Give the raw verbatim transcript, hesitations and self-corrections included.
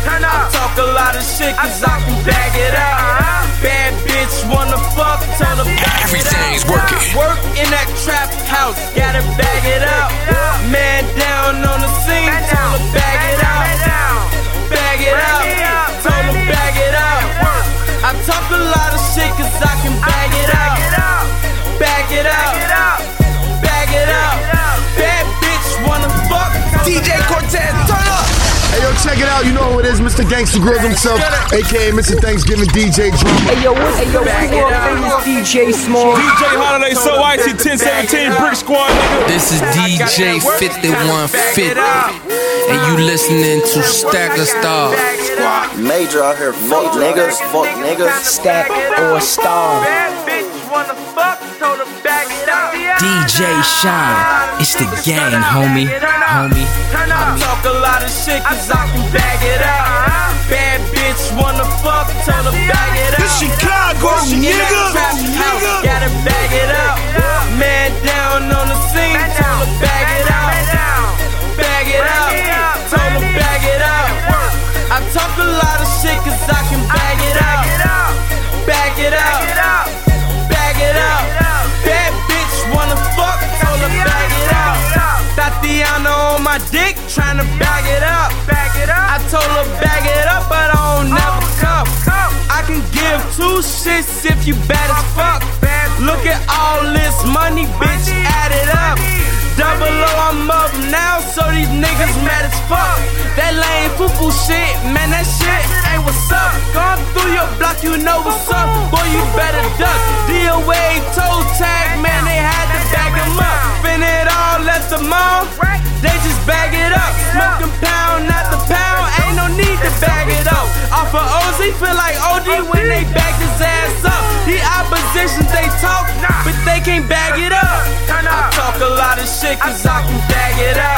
I talk a lot of shit cause I can bag it up. Bad bitch wanna fuck, tell her bag it up. Everything's working. Work in that trap house, gotta bag it up. Man down on the scene, tell her bag it up. Bag it up, told her bag it up. I talk a lot of shit cause I can bag it up. Bag it up, bag it up. Bad bitch wanna fuck. D J Cortez, turn up. Hey yo, check it out. You know who it is, Mister Gangsta Grills himself, aka Mister Thanksgiving D J Drama. Hey yo, what's hey, yo, world famous D J Small? D J Holiday, So Icy, ten seventeen, Brick Squad, nigga. This is D J fifty-one fifty, and you listening to Stack of Stars. Major out here, fuck niggas, fuck niggas. Stack or Star. D J Shine, it's the gang, homie, homie. I talk a lot of shit cause I can bag it up. Bad bitch wanna fuck, tell her bag it up. This Chicago, nigga, nigga. Gotta bag it up. Man down on the scene, tell her bag it up. Bag it up, tell her bag it up. I talk a lot of shit cause I can bag it up. Bag it up, bag it up. Bad bitch wanna fuck, tell her bag it up. Tatiana on my dick, tryna bag it up. I told her bag it up, but I don't never come. I can give two shits if you bad as fuck. Look at all this money, bitch, add it up. Double O, I'm up now, so these niggas mad as fuck. That lame foo-foo shit, man, that shit ain't what's up. Gone through your block, you know what's up. Boy, you better duck. D O A toe tag, man, they had to bag him up. Spin it all, left them all, they just bag it up. Smoking pound, not the pound, ain't no need to bag it up. Off of O Z, feel like O D when they bagged his ass up. The opposition, they talk, but they can't bag it up. I talk a lot of shit cause I can bag it up.